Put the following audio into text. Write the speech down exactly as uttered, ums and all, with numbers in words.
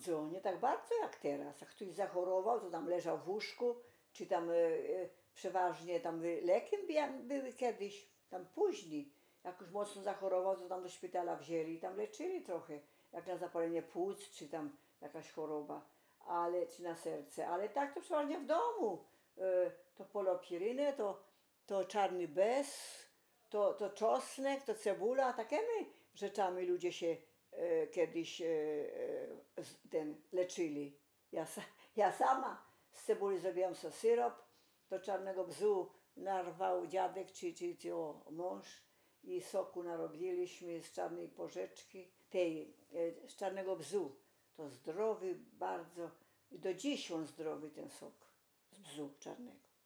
Co, nie tak bardzo jak teraz. Jak ktoś zachorował, to tam leżał w łóżku, czy tam e, e, przeważnie tam y, lekiem bia- były kiedyś, tam później. Jak już mocno zachorował, to tam do szpitala wzięli i tam leczyli trochę. Jak na zapalenie płuc, czy tam jakaś choroba, ale, czy na serce. Ale tak to przeważnie w domu. E, to polopirynę, to, to czarny bez, to, to czosnek, to cebula. Takimi rzeczami ludzie się e, kiedyś e, e, z- ten, leczyli. Ja, sa- ja sama z cebuli zrobiłam sobie syrop, do czarnego bzu narwał dziadek czy, czy, czy o, mąż i soku narobiliśmy z czarnej porzeczki, tej, e, z czarnego bzu. To zdrowy bardzo, i do dziś on zdrowy ten sok z bzu czarnego.